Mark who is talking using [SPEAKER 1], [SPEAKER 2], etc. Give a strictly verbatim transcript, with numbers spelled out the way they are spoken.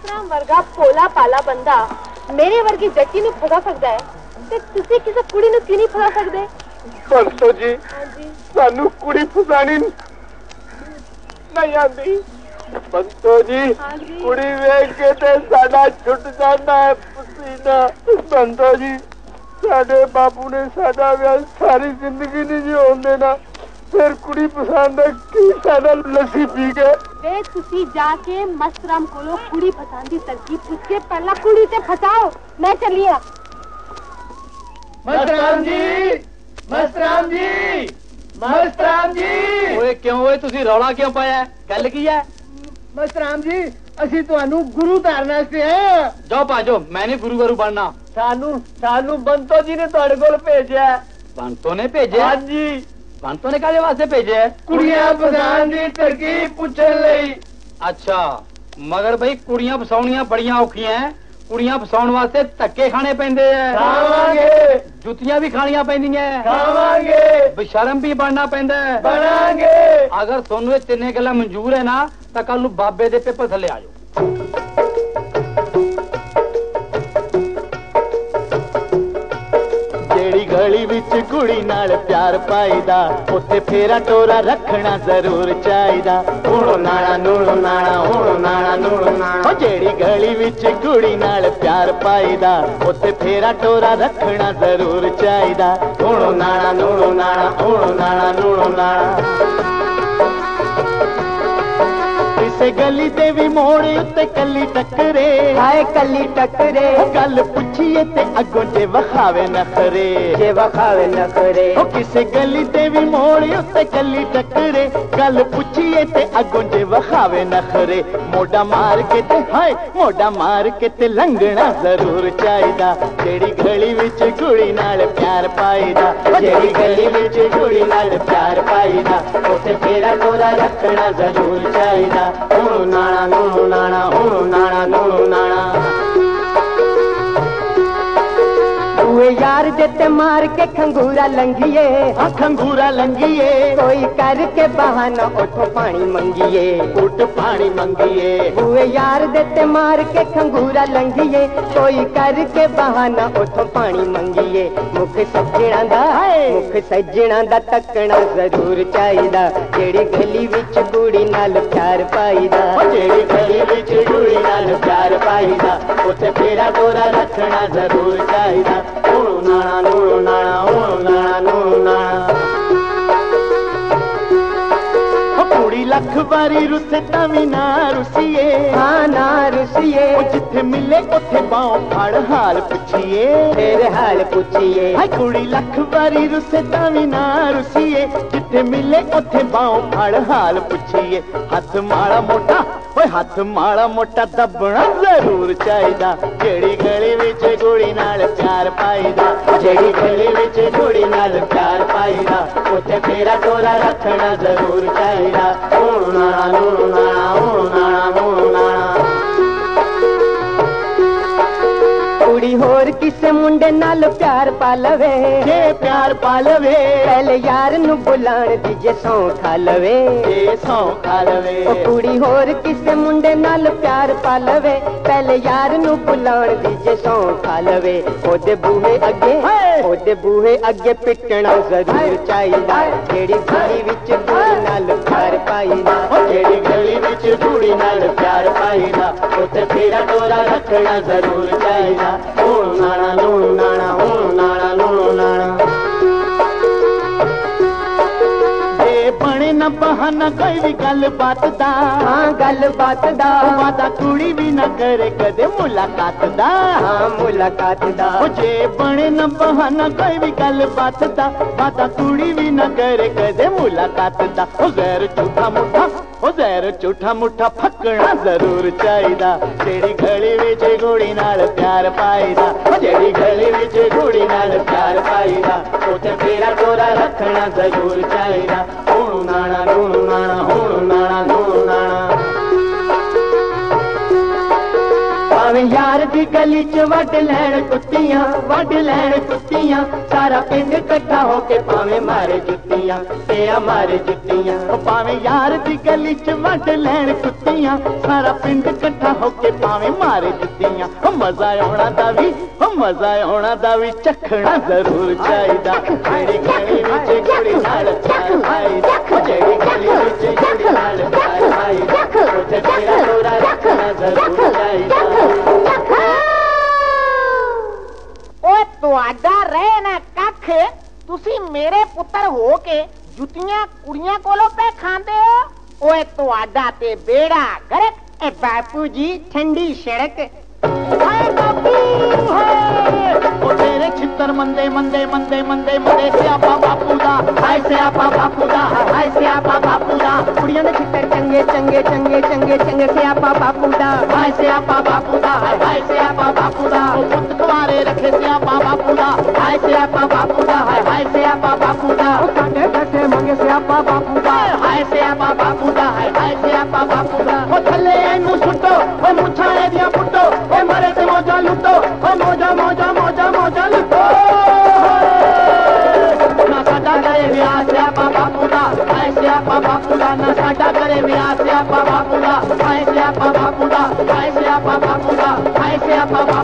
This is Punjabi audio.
[SPEAKER 1] ਮਸਰਾਮ ਵਰਗਾ ਭੋਲਾ ਪਾਲਾ ਬੰਦਾ ਮੇਰੇ ਵਰਗੀ ਜੱਟੀ ਨੂੰ ਫਸਾ ਸਕਦਾ ਹੈ ਤੇ ਤੁਸੀਂ ਕਿਸੇ ਕੁੜੀ ਨੂੰ ਕਿਉਂ ਨਹੀਂ ਫਸਾ ਸਕਦੇ?
[SPEAKER 2] ਬੰਤੋ ਜੀ,
[SPEAKER 1] ਹਾਂਜੀ,
[SPEAKER 2] ਸਾਨੂੰ ਕੁੜੀ ਫਸਾਣੀ ਨਹੀਂ ਆਂਦੀ। ਬੰਤੋ ਜੀ,
[SPEAKER 1] ਹਾਂਜੀ।
[SPEAKER 2] ਕੁੜੀ ਵੇਖ ਕੇ ਤੇ ਸਾਡਾ ਛੁੱਟ ਜਾਂਦਾ ਹੈ ਪਸੀਨਾ। ਬੰਤੋ ਜੀ, ਸਾਡੇ ਬਾਪੂ ਨੇ ਸਾਡਾ ਵਿਆਹ ਸਾਰੀ ਜ਼ਿੰਦਗੀ ਨਹੀਂ ਜਿਉਣ ਦੇਣਾ, ਫਿਰ ਕੁੜੀ ਪਸੰਦ ਹੈ ਕੀ ਸਾਡਾ ਲੱਸੀ ਪੀ ਕੇ।
[SPEAKER 1] ਵੇ ਤੁਸੀਂ ਜਾ ਕੇ ਮਸਰਾਮ ਕੋਲੋਂ ਕੁੜੀ ਫਸਾਉਣ ਦੀ ਤਰਕੀਬ ਪੁੱਛ ਕੇ ਪਹਿਲਾਂ ਕੁੜੀ ਤੇ ਫਸਾਓ। ਮੈਂ ਚੱਲੀ ਆ।
[SPEAKER 2] ਮਸਰਾਮ ਜੀ, ਮਸਰਾਮ ਜੀ, ਮਸਰਾਮ ਜੀ।
[SPEAKER 3] ਓਏ ਕਿਉਂ ਓਏ ਤੁਸੀਂ ਰੌਲਾ ਕਿਉਂ ਪਾਇਆ? ਗੱਲ ਕੀ ਹੈ?
[SPEAKER 2] ਮਸਰਾਮ ਜੀ, ਅਸੀਂ ਤੁਹਾਨੂੰ ਗੁਰੂ ਧਾਰਨ ਵਾਸਤੇ ਆਏ।
[SPEAKER 3] ਜਾਓ ਭਾਜੋ, ਮੈਂ ਨਹੀਂ ਗੁਰੂ ਗੁਰੂ ਬਣਨਾ।
[SPEAKER 2] ਸਾਨੂੰ ਸਾਨੂੰ ਬੰਤੋ ਜੀ ਨੇ ਤੁਹਾਡੇ ਕੋਲ ਭੇਜਿਆ।
[SPEAKER 3] ਬੰਤੋ ਨੇ ਭੇਜਿਆ?
[SPEAKER 2] ਹਾਂਜੀ,
[SPEAKER 3] ਬੰਤੋ ਨੇ ਕਾਹਦੇ ਵਾਸਤੇ ਭੇਜਿਆ?
[SPEAKER 2] ਕੁੜੀਆਂ ਫਸਾਉਣ ਦੀ ਤਰਕੀਬ ਪੁੱਛਣ ਲਈ।
[SPEAKER 3] ਅੱਛਾ, ਮਗਰ ਬਈ ਕੁੜੀਆਂ ਫਸਾਉਣੀਆਂ ਬੜੀਆਂ ਔਖੀਆਂ ਐ। ਕੁੜੀਆਂ ਫਸਾਉਣ ਵਾਸਤੇ ਧੱਕੇ ਖਾਣੇ ਪੈਂਦੇ ਐ।
[SPEAKER 2] ਖਾਵਾਂਗੇ,
[SPEAKER 3] ਜੁੱਤੀਆਂ ਵੀ ਖਾਣੀਆਂ ਪੈਂਦੀਆਂ,
[SPEAKER 2] ਖਾਵਾਂਗੇ,
[SPEAKER 3] ਬਸ਼ਰਮ ਵੀ ਬਣਨਾ ਪੈਂਦਾ।
[SPEAKER 2] ਬਣਾਂਗੇ।
[SPEAKER 3] ਅਗਰ ਤੁਹਾਨੂੰ ਇਹ ਤਿੰਨੇ ਗੱਲਾਂ ਮਨਜ਼ੂਰ ਹੈ ਨਾ ਤਾਂ ਕੱਲ ਨੂੰ ਬਾਬੇ ਦੇ ਪੇਪਰ ਥੱਲੇ ਆ ਜਾਓ।
[SPEAKER 4] ਜਿਹੜੀ ਗਲੀ ਵਿੱਚ ਕੁੜੀ ਨਾਲ ਪਿਆਰ ਪਾਈਦਾ ਉੱਥੇ ਫੇਰਾ ਟੋਰਾ ਰੱਖਣਾ ਜ਼ਰੂਰ ਚਾਹੀਦਾ। ਊਣੋ ਨਾਣਾ ਨੂਣੋ ਨਾਣਾ ਊਣੋ ਨਾਣਾ ਨੂਣੋ ਨਾਣਾ। ਜਿਹੜੀ ਗਲੀ ਵਿੱਚ ਕੁੜੀ ਨਾਲ ਪਿਆਰ ਪਾਈਦਾ ਉੱਥੇ ਫੇਰਾ ਟੋਰਾ ਰੱਖਣਾ ਜ਼ਰੂਰ ਚਾਹੀਦਾ। ਊਣੋ ਨਾਣਾ ਨੂਣੋ ਨਾਣਾ ਊਣੋ ਨਾਣਾ ਨੂਣੋ ਨਾਣਾ। ਕਿਸੇ ਗਲੀ ਦੇ ਵੀ ਮੋੜ ਉੱਤੇ ਕੱਲੀ ਟੱਕਰੇ, ਹਾਏ ਕੱਲੀ ਟੱਕਰੇ। ਗੱਲ ਪੁੱਛੀਏ ਤੇ ਅੱਗੋਂ ਜੇ ਵਖਾਵੇ ਨਖਰੇ, ਜੇ ਵਖਾਵੇ ਨਖਰੇ। ਉਹ ਕਿਸੇ ਗਲੀ ਦੇ ਵੀ ਮੋੜ ਉੱਤੇ ਕੱਲੀ ਟੱਕਰੇ, ਗੱਲ ਪੁੱਛੀਏ ਤੇ ਅੱਗੋਂ ਜੇ ਵਖਾਵੇ ਨਖਰੇ। ਮੋਢਾ ਮਾਰ ਕੇ ਤੇ ਹਾਏ ਮੋਢਾ ਮਾਰ ਕੇ ਤੇ ਲੰਘਣਾ ਜ਼ਰੂਰ ਚਾਹੀਦਾ। ਜਿਹੜੀ ਗਲੀ ਵਿੱਚ ਕੁੜੀ ਨਾਲ ਪਿਆਰ ਪਾਈਦਾ, ਜਿਹੜੀ ਗਲੀ ਵਿੱਚ ਕੁੜੀ ਨਾਲ ਪਿਆਰ ਪਾਈਦਾ ਉੱਥੇ ਫੇਰਾ ਟੋਰਾ ਰੱਖਣਾ ਜ਼ਰੂਰ ਚਾਹੀਦਾ। ਊਣੋ ਨਾਣਾ ਨੂਣੋ ਨਾਣਾ ਊਣੋ ਨਾਣਾ ਨੂਣੋ ਨਾਣਾ। ਓਏ ਯਾਰ ਜਿੱਤੇ ਮਾਰ ਕੇ ਖੰਗੂਰਾ ਲੰਘੀਏ, ਹਾਂ ਖੰਗੂਰਾ ਲੰਘੀਏ। ਕੋਈ ਕਰਕੇ ਬਹਾਨਾ ਉਠੋ ਪਾਣੀ ਮੰਗੀਏ, ਉੱਠ ਪਾਣੀ ਮੰਗੀਏ। ਓਏ ਯਾਰ ਜਿੱਤੇ ਮਾਰ ਕੇ ਖੰਗੂਰਾ ਲੰਘੀਏ, ਕੋਈ ਕਰਕੇ ਬਹਾਨਾ ਉਠੋ ਪਾਣੀ ਮੰਗੀਏ। ਮੁਖ ਸੱਜਣਾ ਦਾ ਮੁਖ ਸੱਜਣਾ ਦਾ ਤੱਕਣਾ ਜ਼ਰੂਰ ਚਾਹੀਦਾ। ਜਿਹੜੀ ਗਲੀ ਵਿੱਚ ਕੁੜੀ ਨਾਲ ਪਿਆਰ ਪਾਈਦਾ, ਜਿਹੜੀ ਗਲੀ ਵਿੱਚ ਕੁੜੀ ਨਾਲ ਪਿਆਰ ਪਾਈਦਾ ਉੱਥੇ ਫੇਰਾ ਟੋਰਾ ਰੱਖਣਾ ਜ਼ਰੂਰ ਚਾਹੀਦਾ। ਊਣੋ ਨਾਣਾ ਨੂਣੋ ਨਾਣਾ ਊਣੋ ਨਾਣਾ ਨੂਣੋ ਨਾਣਾ। ਕੁੜੀ ਲੱਖ ਵਾਰੀ ਰੁੱਸੇ ਤਾਂ ਵੀ ਨਾ ਰੁੱਸੀਏ, ਹਾਂ ਨਾ ਰੁੱਸੀਏ। ਉਹ ਜਿੱਥੇ ਮਿਲੇ ਉੱਥੇ ਬਾਹੋਂ ਫੜ ਹਾਲ ਪੁੱਛੀਏ, ਫੇਰ ਹਾਲ ਪੁੱਛੀਏ। ਹਾਏ ਕੁੜੀ ਲੱਖ ਵਾਰੀ ਰੁੱਸੇ ਤਾਂ ਵੀ ਨਾ ਰੁੱਸੀਏ, ਜਿੱਥੇ ਮਿਲੇ ਉੱਥੇ ਬਾਹੋਂ ਫੜ ਹਾਲ ਪੁੱਛੀਏ। ਹੱਥ ਮਾੜਾ ਮੋਟਾ ਓਏ ਹੱਥ ਮਾੜਾ ਮੋਟਾ ਦੱਬਣਾ ਜ਼ਰੂਰ ਚਾਹੀਦਾ। ਜਿਹੜੀ ਗਲੀ ਵਿੱਚ ਕੁੜੀ ਨਾਲ ਪਿਆਰ ਪਾਈਦਾ, ਜਿਹੜੀ ਗਲੀ ਵਿੱਚ ਕੁੜੀ ਨਾਲ ਪਿਆਰ ਪਾਈਦਾ ਉੱਥੇ ਫੇਰਾ ਟੋਰਾ ਰੱਖਣਾ ਜ਼ਰੂਰ ਚਾਹੀਦਾ। ਊਣੋ ਨਾਣਾ ਨੂਣੋ ਨਾਣਾ ਊਣੋ ਨਾਣਾ ਨੂਣੋ ਨਾਣਾ। ਕੁੜੀ ਹੋਰ ਕਿਸੇ ਮੁੰਡੇ ਨਾਲ ਪਿਆਰ ਪਾ ਲਵੇ, ਜੇ ਪਿਆਰ ਪਾ ਲਵੇ। ਪਹਿਲੇ ਯਾਰ ਨੂੰ ਬੁਲਾਣ ਦੀ ਜੇ ਸੌਂ ਖਾ ਲਵੇ, ਜੇ ਸੌਂ ਖਾ ਲਵੇ। ਉਹ ਕੁੜੀ ਹੋਰ ਕਿਸੇ ਮੁੰਡੇ ਨਾਲ ਪਿਆਰ ਪਾ ਲਵੇ, ਪਹਿਲੇ ਯਾਰ ਨੂੰ ਬੁਲਾਣ ਦੀ ਜੇ ਸੌਂ ਖਾ ਲਵੇ। ਉਹਦੇ ਬੂਹੇ ਅੱਗੇ ਉਹਦੇ ਬੂਹੇ ਅੱਗੇ ਪਿੱਟਣਾ ਜ਼ਰੂਰ ਚਾਹੀਦਾ। ਜਿਹੜੀ ਗਲੀ ਵਿੱਚ ਕੁੜੀ ਨਾਲ ਪਿਆਰ ਪਾਈਦਾ, ਜਿਹੜੀ ਗਲੀ ਵਿੱਚ ਕੁੜੀ ਨਾਲ ਪਿਆਰ ਪਾਈਦਾ ਉੱਥੇ ਫੇਰਾ ਟੋਰਾ ਰੱਖਣਾ ਜ਼ਰੂਰ ਚਾਹੀਦਾ। ਊਣੋ ਨਾਣਾ ਨੂਣੋ ਨਾਣਾ ਊਣੋ ਨਾਣਾ ਨੂਣੋ ਨਾਣਾ। ਜੇ ਬਣੇ ਨਾ ਬਹਾਨਾ ਕੋਈ ਵੀ ਗੱਲ ਬਾਤ ਦਾ, ਹਾਂ ਗੱਲ ਬਾਤ ਦਾ। ਵਾਦਾ ਕੁੜੀ ਵੀ ਨਾ ਕਰੇ ਕਦੇ ਮੁਲਾਕਾਤ ਦਾ, ਹਾਂ ਮੁਲਾਕਾਤ ਦਾ। ਉਹ ਜੇ ਬਣੇ ਨਾ ਬਹਾਨਾ ਕੋਈ ਵੀ ਗੱਲ ਬਾਤ ਦਾ, ਵਾਦਾ ਕੁੜੀ ਵੀ ਨਾ ਕਰੇ ਕਦੇ ਮੁਲਾਕਾਤ ਦਾ। ਉਹ ਜ਼ਹਿਰ ਝੂਠਾ ਮੁੱਠਾ ਉਹ ਜ਼ਹਿਰ ਝੂਠਾ ਮੁੱਠਾ ਫੱਕਣਾ ਜ਼ਰੂਰ ਚਾਹੀਦਾ। ਜਿਹੜੀ ਗਲੀ ਵਿੱਚ ਕੁੜੀ ਨਾਲ ਪਿਆਰ ਪਾਈਦਾ, ਜਿਹੜੀ ਗਲੀ ਵਿੱਚ ਕੁੜੀ ਨਾਲ ਪਿਆਰ ਪਾਈਦਾ ਉੱਥੇ ਫੇਰਾ ਟੋਰਾ ਰੱਖਣਾ ਜ਼ਰੂਰ ਚਾਹੀਦਾ। ਊਣੋ ਨਾਣਾ ਨੂਣੋ ਨਾਣਾ ਊਣੋ ਨਾਣਾ ਨੂਣੋ ਨਾਣਾ। ਭਾਵੇਂ ਯਾਰ ਦੀ ਗਲੀ ਚ ਵੱਢ ਲੈਣ ਕੁੱਤੀਆਂ, ਵੱਢ ਲੈਣ ਕੁੱਤੀਆਂ, ਸਾਰਾ ਪਿੰਡ ਇਕੱਠਾ ਹੋ ਕੇ ਭਾਵੇਂ ਮਾਰੇ ਜੁੱਤੀਆਂ, ਤੇ ਆ ਮਾਰੇ ਜੁੱਤੀਆਂ। ਉਹ ਭਾਵੇਂ ਯਾਰ ਦੀ ਗਲੀ ਚ ਵੱਢ ਲੈਣ ਕੁੱਤੀਆਂ, ਸਾਰਾ ਪਿੰਡ ਇਕੱਠਾ ਹੋ ਕੇ ਭਾਵੇਂ ਮਾਰੇ ਜੁੱਤੀਆਂ। ਉਹ ਮਜ਼ਾ ਆਉਣਾ ਦਾ ਵੀ, ਉਹ ਮਜ਼ਾ ਆਉਣਾ ਦਾ ਵੀ ਚੱਖਣਾ ਜ਼ਰੂਰ ਚਾਹੀਦਾ। ਜਿਹੜੀ ਗਲੀ ਵਿੱਚ ਕੁੜੀ ਨਾਲ ਪਿਆਰ ਪਾਈਦਾ, ਜਿਹੜੀ ਗਲੀ ਵਿੱਚ ਕੁੜੀ ਨਾਲ ਪਿਆਰ ਪਾਈਦਾ, ਉਹ ਤੇਰਾ ਤੋਰਾ ਰੱਖਣਾ ਜ਼ਰੂਰ ਚਾਹੀਦਾ।
[SPEAKER 5] ਓਏ ਤੁਹਾਡਾ ਰਹਿ ਨਾ ਕੱਖ, ਤੁਸੀਂ ਮੇਰੇ ਪੁੱਤਰ ਹੋ ਕੇ ਜੁੱਤੀਆਂ ਕੁੜੀਆਂ ਕੋਲੋਂ ਪੈ ਖਾਂਦੇ ਹੋ। ਓਏ ਤੁਹਾਡਾ ਤੇ ਬੇੜਾ ਗਰਕ। ਏ ਬਾਪੂ ਜੀ ਠੰਡੀ ਸੜਕ। ਹਾਏ ਬਾਪੂ ਹਾਏ,
[SPEAKER 2] ਉਹ ਤੇਰੇ ਛਿੱਤਰ ਮੰਦੇ ਮੰਦੇ ਮੰਦੇ ਮੰਦੇ ਮੰਦੇ ਸਿਆਪਾ ਬਾਪੂ ਦਾ, ਹਾਏ ਸਿਆਪਾ ਬਾਪੂ ਦਾ, ਹਾਏ ਸਿਆਪਾ ਬਾਪੂ ਦਾ।
[SPEAKER 4] ਕੁੜੀਆਂ ਦੇ ਛਿੱਤਰ ਚੰਗੇ ਚੰਗੇ ਚੰਗੇ ਚੰਗੇ ਚੰਗੇ ਸਿਆਪਾ ਬਾਪੂ ਦਾ,
[SPEAKER 2] ਹਾਏ ਸਿਆਪਾ ਬਾਪੂ ਦਾ, ਹਾਏ ਸਿਆਪਾ ਬਾਪੂ ਦਾ। ਉਹ ਪੁੱਤ ਕੁਆਰੇ ਰੱਖੇ ਸਿਆਪਾ ਬਾਪੂ ਦਾ, ਹਾਏ ਸਿਆਪਾ ਬਾਪੂ ਦਾ, ਹਾਏ ਸਿਆਪਾ ਬਾਪੂ ਦਾ।
[SPEAKER 4] ਉਹ ਕਾਟੇ ਕਾਟੇ ਮੰਗੇ ਸਿਆਪਾ ਬਾਪੂ ਦਾ,
[SPEAKER 2] ਹਾਏ ਸਿਆਪਾ ਬਾਪੂ ਦਾ, ਹਾਏ ਸਿਆਪਾ ਬਾਪੂ ਦਾ। ਉਹ ਥੱਲੇ ਇਹਨੂੰ ਸੁੱਟੋ, ਉਹ ਮੁੱਛਾਂ ਇਹਦੀਆਂ ਪੁੱਟੋ, ਉਹ ਮਰੇ ਤੇ ਮੋਜਾ ਲੁੱਟੋ, ਉਹ ਮੋਜਾ ਮੋਜਾ ਮੋਜਾ ਮੋਜਾ ਲੁੱਟੋ। ਨਾ ਸਾਡਾ ਕਰੇ ਵਿਆਹ ਸਿਆਪਾ ਬਾਪੂ ਦਾ, ਹਾਏ ਸਿਆਪਾ ਬਾਪੂ ਦਾ। ਨਾ ਸਾਡਾ ਕਰੇ ਵਿਆਹ ਸਿਆਪਾ ਬਾਪੂ ਦਾ, ਹਾਏ ਸਿਆਪਾ ਬਾਪੂ ਦਾ, ਹਾਏ ਸਿਆਪਾ ਬਾਪੂ ਦਾ, ਹਾਏ ਸਿਆਪਾ।